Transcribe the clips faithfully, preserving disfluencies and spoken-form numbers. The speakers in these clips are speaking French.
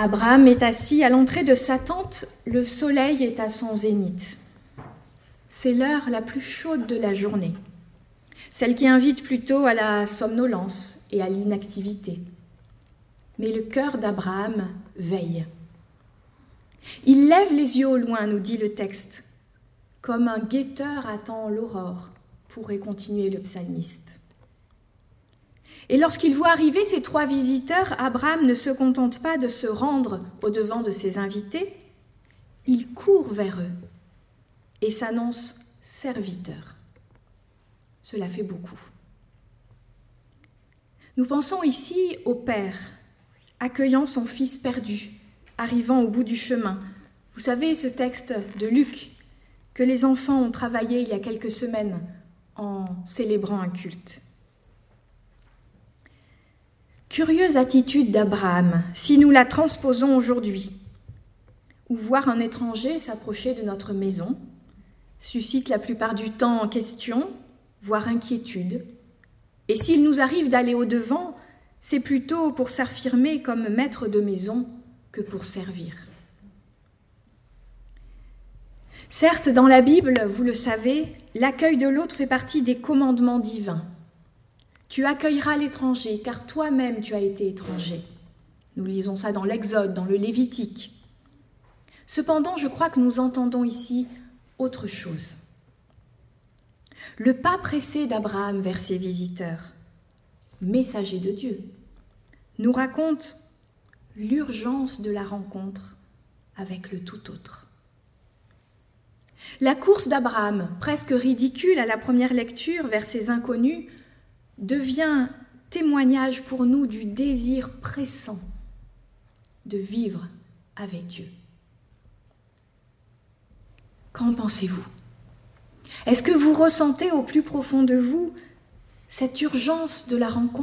Abraham est assis à l'entrée de sa tente, le soleil est à son zénith. C'est l'heure la plus chaude de la journée, celle qui invite plutôt à la somnolence et à l'inactivité. Mais le cœur d'Abraham veille. Il lève les yeux au loin, nous dit le texte, comme un guetteur attend l'aurore, pourrait continuer le psalmiste. Et lorsqu'il voit arriver ces trois visiteurs, Abraham ne se contente pas de se rendre au-devant de ses invités, il court vers eux et s'annonce serviteur. Cela fait beaucoup. Nous pensons ici au Père, accueillant son fils perdu, arrivant au bout du chemin. Vous savez, ce texte de Luc, que les enfants ont travaillé il y a quelques semaines en célébrant un culte. Curieuse attitude d'Abraham, si nous la transposons aujourd'hui, où voir un étranger s'approcher de notre maison suscite la plupart du temps question, voire inquiétude. Et s'il nous arrive d'aller au-devant, c'est plutôt pour s'affirmer comme maître de maison que pour servir. Certes, dans la Bible, vous le savez, l'accueil de l'autre fait partie des commandements divins. Tu accueilleras l'étranger, car toi-même tu as été étranger. Nous lisons ça dans l'Exode, dans le Lévitique. Cependant, je crois que nous entendons ici autre chose. Le pas pressé d'Abraham vers ses visiteurs, messager de Dieu, nous raconte l'urgence de la rencontre avec le tout autre. La course d'Abraham, presque ridicule à la première lecture vers ces inconnus, devient témoignage pour nous du désir pressant de vivre avec Dieu. Qu'en pensez-vous ? Est-ce que vous ressentez au plus profond de vous cette urgence de la rencontre ?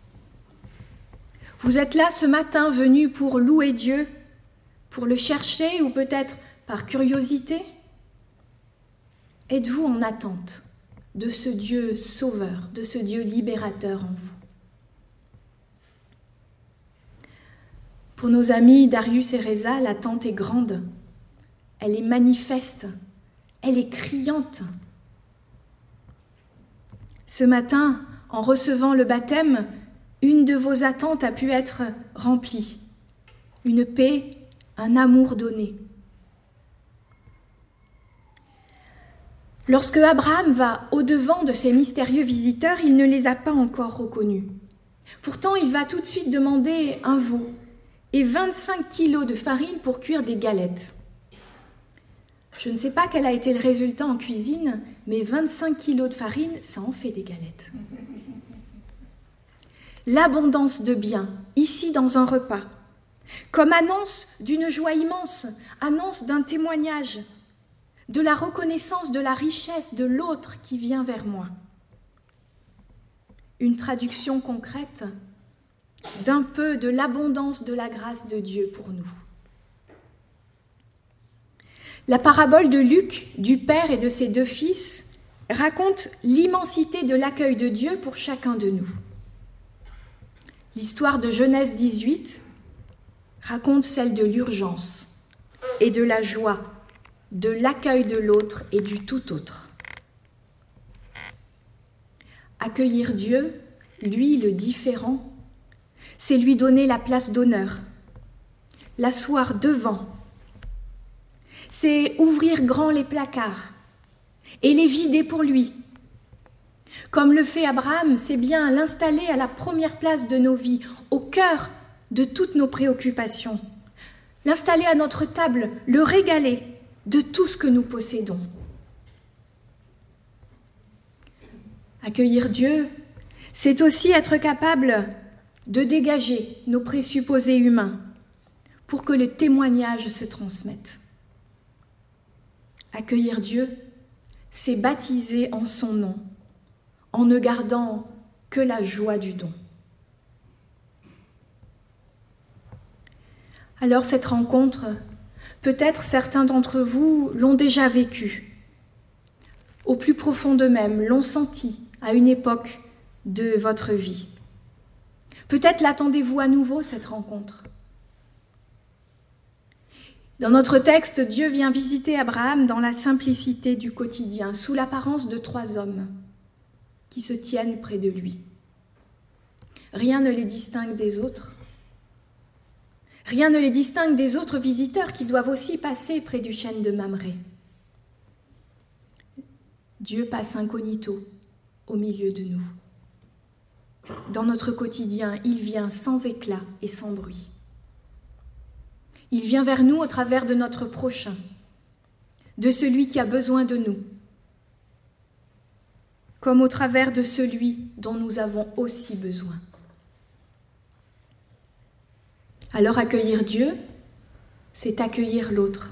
Vous êtes là ce matin venus pour louer Dieu, pour le chercher ou peut-être par curiosité ? Êtes-vous en attente de ce Dieu sauveur, de ce Dieu libérateur en vous? Pour nos amis Darius et Reza, l'attente est grande, elle est manifeste, elle est criante. Ce matin, en recevant le baptême, une de vos attentes a pu être remplie, une paix, un amour donné. Lorsque Abraham va au-devant de ces mystérieux visiteurs, il ne les a pas encore reconnus. Pourtant, il va tout de suite demander un veau et vingt-cinq kilos de farine pour cuire des galettes. Je ne sais pas quel a été le résultat en cuisine, mais vingt-cinq kilos de farine, ça en fait des galettes. L'abondance de biens, ici dans un repas, comme annonce d'une joie immense, annonce d'un témoignage, de la reconnaissance de la richesse de l'autre qui vient vers moi. Une traduction concrète d'un peu de l'abondance de la grâce de Dieu pour nous. La parabole de Luc, du Père et de ses deux fils, raconte l'immensité de l'accueil de Dieu pour chacun de nous. L'histoire de Genèse dix-huit raconte celle de l'urgence et de la joie, de l'accueil de l'autre et du tout autre. Accueillir Dieu, lui le différent, c'est lui donner la place d'honneur, l'asseoir devant. C'est ouvrir grand les placards et les vider pour lui. Comme le fait Abraham, c'est bien l'installer à la première place de nos vies, au cœur de toutes nos préoccupations. L'installer à notre table, le régaler de tout ce que nous possédons. Accueillir Dieu, c'est aussi être capable de dégager nos présupposés humains pour que le témoignage se transmette. Accueillir Dieu, c'est baptiser en son nom, en ne gardant que la joie du don. Alors cette rencontre, peut-être certains d'entre vous l'ont déjà vécue. Au plus profond d'eux-mêmes, l'ont sentie à une époque de votre vie. Peut-être l'attendez-vous à nouveau, cette rencontre. Dans notre texte, Dieu vient visiter Abraham dans la simplicité du quotidien, sous l'apparence de trois hommes qui se tiennent près de lui. Rien ne les distingue des autres. Rien ne les distingue des autres visiteurs qui doivent aussi passer près du chêne de Mamré. Dieu passe incognito au milieu de nous. Dans notre quotidien, il vient sans éclat et sans bruit. Il vient vers nous au travers de notre prochain, de celui qui a besoin de nous, comme au travers de celui dont nous avons aussi besoin. Alors accueillir Dieu, c'est accueillir l'autre.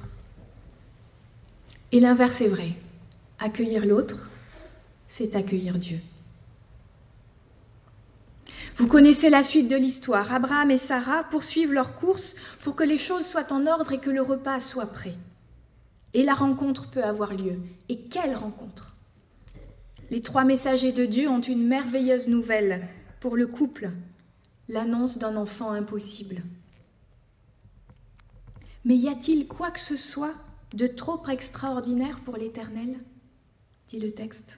Et l'inverse est vrai. Accueillir l'autre, c'est accueillir Dieu. Vous connaissez la suite de l'histoire. Abraham et Sarah poursuivent leur course pour que les choses soient en ordre et que le repas soit prêt. Et la rencontre peut avoir lieu. Et quelle rencontre! Les trois messagers de Dieu ont une merveilleuse nouvelle pour le couple, l'annonce d'un enfant impossible. Mais y a-t-il quoi que ce soit de trop extraordinaire pour l'Éternel ? Dit le texte.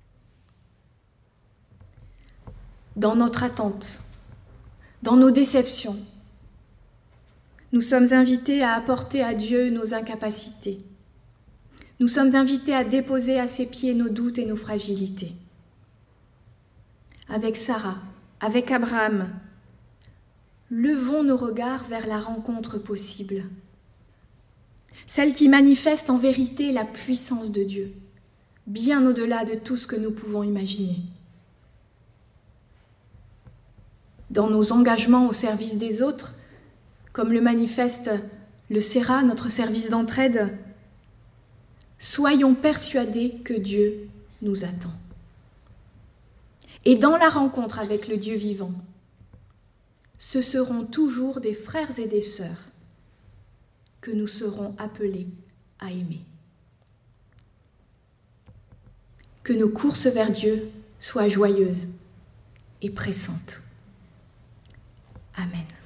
Dans notre attente, dans nos déceptions, nous sommes invités à apporter à Dieu nos incapacités. Nous sommes invités à déposer à ses pieds nos doutes et nos fragilités. Avec Sarah, avec Abraham, levons nos regards vers la rencontre possible, celle qui manifeste en vérité la puissance de Dieu, bien au-delà de tout ce que nous pouvons imaginer. Dans nos engagements au service des autres, comme le manifeste le S E R A, notre service d'entraide, soyons persuadés que Dieu nous attend. Et dans la rencontre avec le Dieu vivant, ce seront toujours des frères et des sœurs que nous serons appelés à aimer. Que nos courses vers Dieu soient joyeuses et pressantes. Amen.